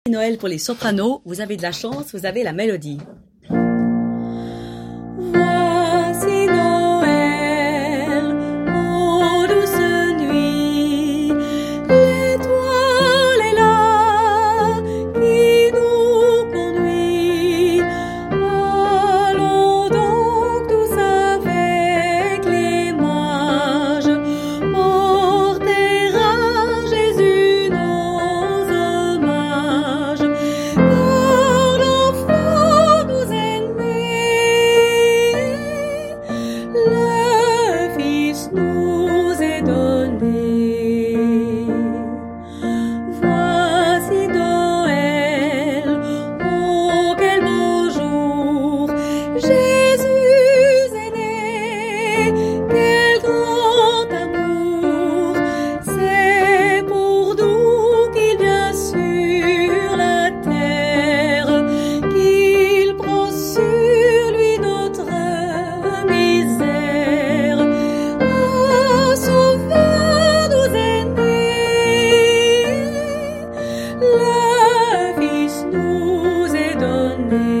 Noël pour les sopranos, vous avez de la chance, vous avez la mélodie. Voici Noël, ô douce nuit, l'étoile est là qui nous conduit. Allons donc tous avec les mages porter à Jésus nos hommages, car l'enfant nous est né, le Fils nous est donné. Voici Noël, oh quel beau jour, Jésus est né, quel grand amour, c'est pour nous qu'il vient sur la terre, qu'il prend sur lui notre misère. Un sauveur nous est né, le Fils nous est donné.